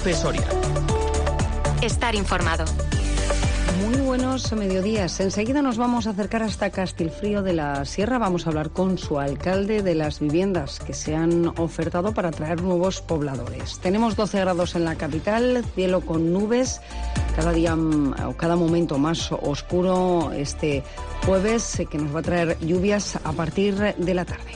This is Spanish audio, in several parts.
Cope Soria. Estar informado. Muy buenos mediodías. Enseguida nos vamos a acercar hasta Castilfrío de la Sierra. Vamos a hablar con su alcalde de las viviendas que se han ofertado para atraer nuevos pobladores. Tenemos 12 grados en la capital, cielo con nubes, cada día o cada momento más oscuro este jueves, que nos va a traer lluvias a partir de la tarde.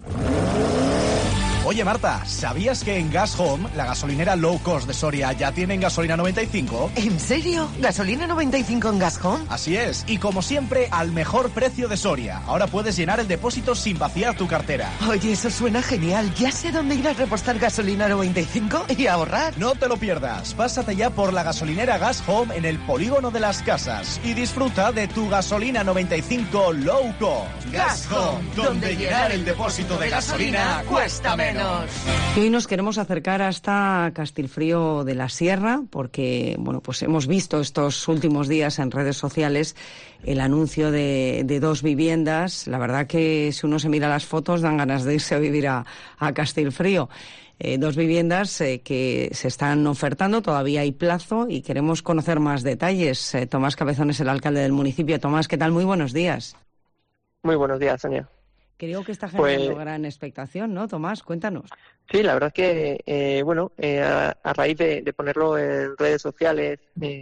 Oye Marta, ¿sabías que en Gas Home, la gasolinera low cost de Soria, ya tienen gasolina 95? ¿En serio? ¿Gasolina 95 en Gas Home? Así es, y como siempre, al mejor precio de Soria. Ahora puedes llenar el depósito sin vaciar tu cartera. Oye, eso suena genial. Ya sé dónde ir a repostar gasolina 95 y ahorrar. No te lo pierdas. Pásate ya por la gasolinera Gas Home en el Polígono de las Casas y disfruta de tu gasolina 95 low cost. Gas Home, donde llenar el depósito de gasolina cuesta menos. Y hoy nos queremos acercar hasta Castilfrío de la Sierra porque, bueno, pues hemos visto estos últimos días en redes sociales el anuncio de 2 viviendas. La verdad que si uno se mira las fotos dan ganas de irse a vivir a Castilfrío. 2 viviendas que se están ofertando, todavía hay plazo y queremos conocer más detalles. Tomás Cabezón es el alcalde del municipio. Tomás, ¿qué tal? Muy buenos días. Muy buenos días, Sonia. Creo que está generando gran expectación, ¿no, Tomás? Cuéntanos. Sí, la verdad es que, a raíz de ponerlo en redes sociales,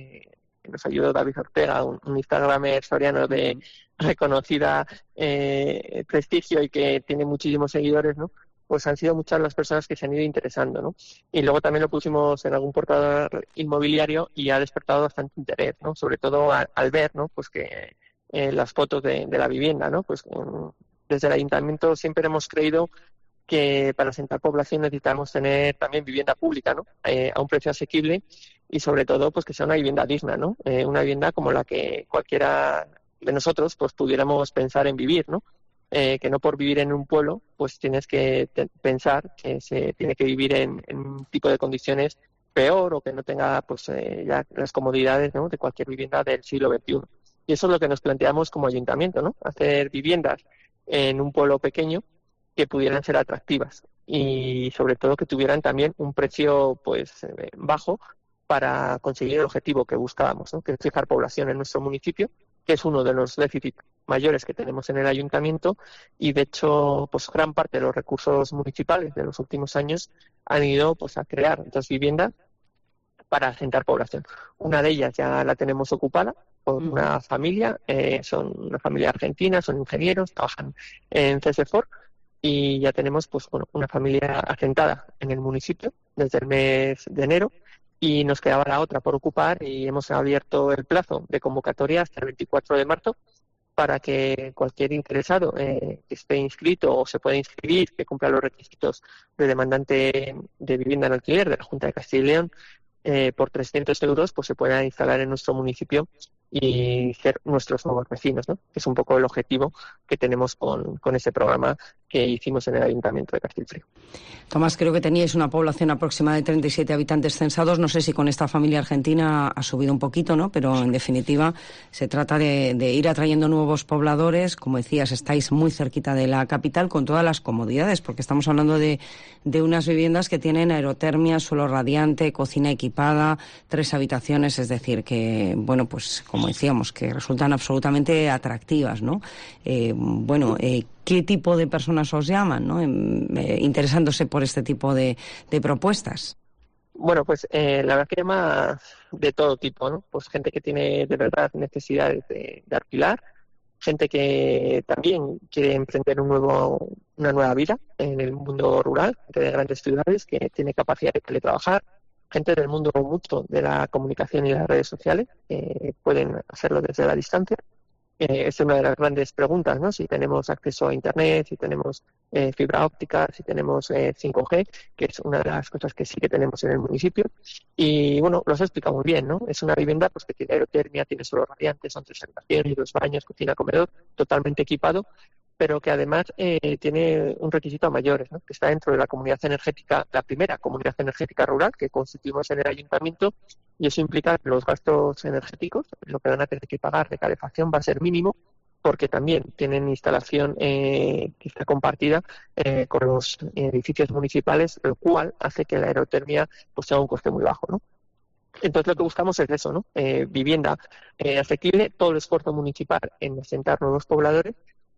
nos ayudó David Ortega, un instagramer soriano de reconocida prestigio y que tiene muchísimos seguidores, ¿no? Pues han sido muchas las personas que se han ido interesando, ¿no? Y luego también lo pusimos en algún portal inmobiliario y ha despertado bastante interés, ¿no? Sobre todo al ver, ¿no? Pues que las fotos de la vivienda, ¿no? Pues desde el ayuntamiento siempre hemos creído que para asentar población necesitamos tener también vivienda pública, ¿no? A un precio asequible y sobre todo pues que sea una vivienda digna, ¿no? Una vivienda como la que cualquiera de nosotros pues pudiéramos pensar en vivir, ¿no? Que no por vivir en un pueblo pues tienes que pensar que se tiene que vivir en un tipo de condiciones peor o que no tenga pues ya las comodidades, ¿no? De cualquier vivienda del siglo XXI. Y eso es lo que nos planteamos como ayuntamiento, ¿no? Hacer viviendas en un pueblo pequeño que pudieran ser atractivas y sobre todo que tuvieran también un precio pues bajo para conseguir el objetivo que buscábamos, ¿no? Que es fijar población en nuestro municipio, que es uno de los déficits mayores que tenemos en el ayuntamiento y de hecho pues gran parte de los recursos municipales de los últimos años han ido pues a crear 2 viviendas para asentar población. Una de ellas ya la tenemos ocupada por una familia, son una familia argentina, son ingenieros, trabajan en CSFOR y ya tenemos pues bueno, una familia asentada en el municipio desde el mes de enero y nos quedaba la otra por ocupar y hemos abierto el plazo de convocatoria hasta el 24 de marzo para que cualquier interesado que esté inscrito o se pueda inscribir, que cumpla los requisitos de demandante de vivienda en alquiler de la Junta de Castilla y León, por 300 euros pues se pueda instalar en nuestro municipio y ser nuestros nuevos vecinos, ¿no? Que es un poco el objetivo que tenemos con ese programa que hicimos en el Ayuntamiento de Castilfrío. Tomás, creo que teníais una población aproximada de 37 habitantes censados. No sé si con esta familia argentina ha subido un poquito, ¿no? Pero en definitiva se trata de ir atrayendo nuevos pobladores. Como decías, estáis muy cerquita de la capital con todas las comodidades, porque estamos hablando de unas viviendas que tienen aerotermia, suelo radiante, cocina equipada, 3 habitaciones, es decir, que, bueno, pues como decíamos, que resultan absolutamente atractivas, ¿no? ¿Qué tipo de personas os llaman, ¿no? Interesándose por este tipo de propuestas? Bueno, pues la verdad que llama de todo tipo, ¿no? Pues gente que tiene de verdad necesidades de alquilar, gente que también quiere emprender una nueva vida en el mundo rural, gente de grandes ciudades que tiene capacidad de teletrabajar, gente del mundo mucho de la comunicación y las redes sociales, pueden hacerlo desde la distancia. Es una de las grandes preguntas, ¿no? Si tenemos acceso a Internet, si tenemos fibra óptica, si tenemos 5G, que es una de las cosas que sí que tenemos en el municipio. Y bueno, lo has explicado muy bien, ¿no? Es una vivienda pues que tiene aerotermia, tiene suelo radiante, son 3 habitaciones, 2 baños, cocina, comedor, totalmente equipado, pero que además tiene un requisito a mayores, ¿no? Que está dentro de la comunidad energética, la primera comunidad energética rural que constituimos en el ayuntamiento, y eso implica que los gastos energéticos, lo que van a tener que pagar de calefacción, va a ser mínimo, porque también tienen instalación que está compartida con los edificios municipales, lo cual hace que la aerotermia pues sea un coste muy bajo, ¿no? Entonces lo que buscamos es eso, ¿no? Vivienda asequible, todo el esfuerzo municipal en asentar nuevos pobladores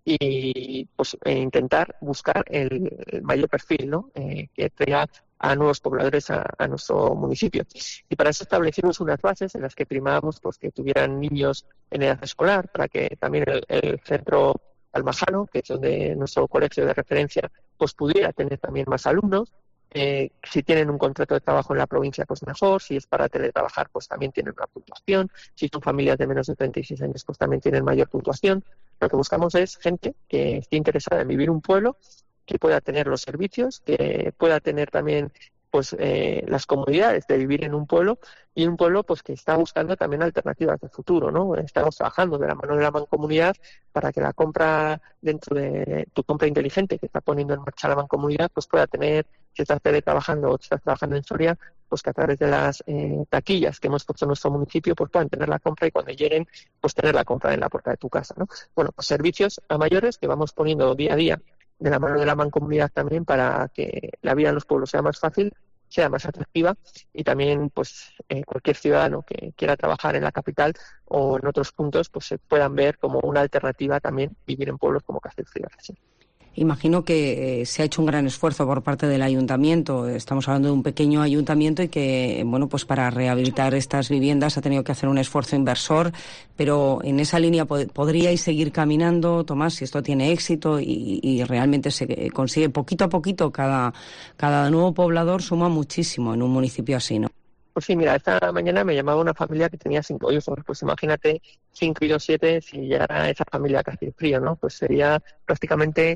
y pues intentar buscar el mayor perfil, ¿no? Que traiga a nuevos pobladores a nuestro municipio. Y para eso establecimos unas bases en las que primábamos pues que tuvieran niños en edad escolar, para que también el centro Almajano, que es donde nuestro colegio de referencia, pues pudiera tener también más alumnos. Si tienen un contrato de trabajo en la provincia, pues mejor. Si es para teletrabajar, pues también tienen una puntuación. Si son familias de menos de 36 años, pues también tienen mayor puntuación. Lo que buscamos es gente que esté interesada en vivir un pueblo, que pueda tener los servicios, que pueda tener también pues las comodidades de vivir en un pueblo, y un pueblo pues que está buscando también alternativas de futuro, ¿no? Estamos trabajando de la mano de la Mancomunidad para que la compra dentro de tu compra inteligente que está poniendo en marcha la Mancomunidad pues pueda tener, si estás teletrabajando o si estás trabajando en Soria, pues que a través de las taquillas que hemos puesto en nuestro municipio pues puedan tener la compra y cuando lleguen pues tener la compra en la puerta de tu casa, ¿no? Bueno, pues servicios a mayores que vamos poniendo día a día de la mano de la Mancomunidad también para que la vida en los pueblos sea más fácil, sea más atractiva y también pues cualquier ciudadano que quiera trabajar en la capital o en otros puntos pues se puedan ver como una alternativa también vivir en pueblos como Castellfrío. ¿Sí? Imagino que se ha hecho un gran esfuerzo por parte del ayuntamiento. Estamos hablando de un pequeño ayuntamiento y que, bueno, pues para rehabilitar estas viviendas ha tenido que hacer un esfuerzo inversor, pero en esa línea podríais seguir caminando, Tomás, si esto tiene éxito y realmente se consigue poquito a poquito. Cada nuevo poblador suma muchísimo en un municipio así, ¿no? Pues sí, mira, esta mañana me llamaba una familia que tenía 5 hijos, pues imagínate 5 y 2, 7, si llegara esa familia a Castellfrío, ¿no? Pues sería prácticamente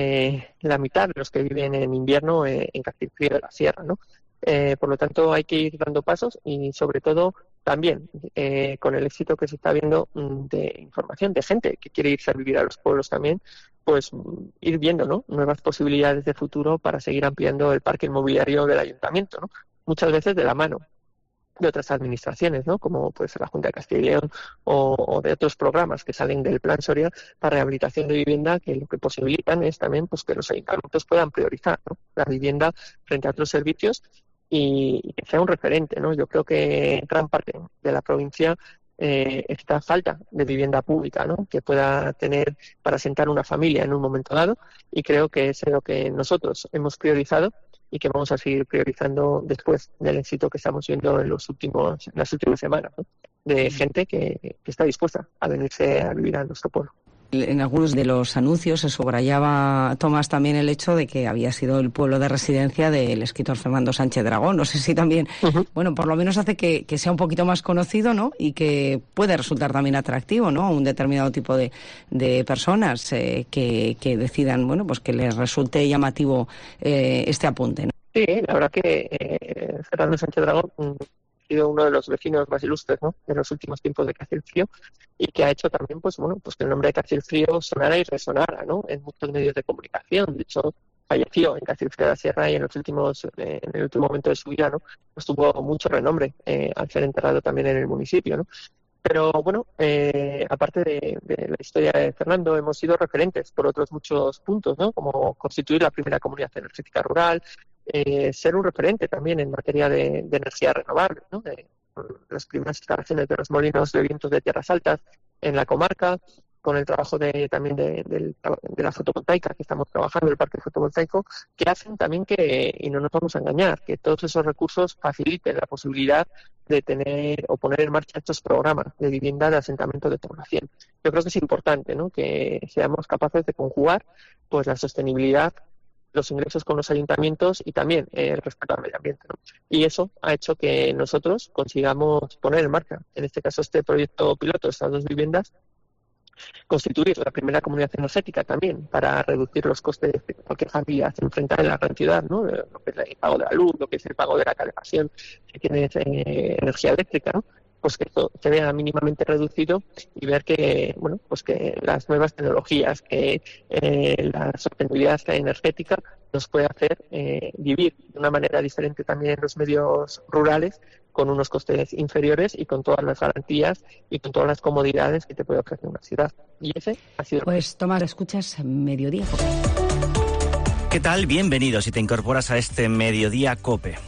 la mitad de los que viven en invierno en Castellfrío de la Sierra, ¿no? Por lo tanto, hay que ir dando pasos y sobre todo también con el éxito que se está viendo de información de gente que quiere irse a vivir a los pueblos también, pues ir viendo, ¿no? Nuevas posibilidades de futuro para seguir ampliando el parque inmobiliario del ayuntamiento, ¿no? Muchas veces de la mano de otras administraciones, ¿no? Como puede ser la Junta de Castilla y León o de otros programas que salen del Plan Soria para rehabilitación de vivienda, que lo que posibilitan es también pues que los ayuntamientos puedan priorizar, ¿no? La vivienda frente a otros servicios y que sea un referente, ¿no? Yo creo que gran parte de la provincia esta falta de vivienda pública, ¿no? Que pueda tener para asentar una familia en un momento dado, y creo que es lo que nosotros hemos priorizado y que vamos a seguir priorizando después del éxito que estamos viendo en las últimas semanas, ¿no? De gente que está dispuesta a venirse a vivir a nuestro pueblo. En algunos de los anuncios se subrayaba, Tomás, también el hecho de que había sido el pueblo de residencia del escritor Fernando Sánchez Dragón. No sé si también, bueno, por lo menos hace que sea un poquito más conocido, ¿no? Y que puede resultar también atractivo, ¿no? A un determinado tipo de personas que decidan, bueno, pues que les resulte llamativo este apunte, ¿no? Sí, la verdad que Fernando Sánchez Dragón ha sido uno de los vecinos más ilustres, ¿no? En los últimos tiempos de Castellfrío, y que ha hecho también, pues bueno, pues que el nombre de Castellfrío sonara y resonara, ¿no? En muchos medios de comunicación. De hecho, falleció en Castellfrío de la Sierra y en el último momento de su vida, ¿no? Pues tuvo mucho renombre al ser enterrado también en el municipio, ¿no? Pero bueno, aparte de la historia de Fernando, hemos sido referentes por otros muchos puntos, ¿no? Como constituir la primera comunidad energética rural, ser un referente también en materia de energía renovable, ¿no? De las primeras instalaciones de los molinos de vientos de tierras altas en la comarca, con el trabajo también de la fotovoltaica que estamos trabajando, el parque fotovoltaico, que hacen también que, y no nos vamos a engañar, que todos esos recursos faciliten la posibilidad de tener o poner en marcha estos programas de vivienda de asentamiento de población. Yo creo que es importante, ¿no? Que seamos capaces de conjugar pues la sostenibilidad, los ingresos con los ayuntamientos y también el respeto al medio ambiente, ¿no? Y eso ha hecho que nosotros consigamos poner en marcha, en este caso este proyecto piloto, estas 2 viviendas, constituir la primera comunidad energética también para reducir los costes que cualquier familia se enfrenta en la gran ciudad, ¿no? Lo que es el pago de la luz, lo que es el pago de la calefacción, si tienes energía eléctrica, ¿no? Pues que esto se vea mínimamente reducido y ver que, bueno, pues que las nuevas tecnologías, que la sostenibilidad energética nos puede hacer vivir de una manera diferente también en los medios rurales con unos costes inferiores y con todas las garantías y con todas las comodidades que te puede ofrecer una ciudad. Y ese ha sido... Pues Tomás, escuchas Mediodía COPE. ¿Qué tal? Bienvenido si te incorporas a este Mediodía COPE.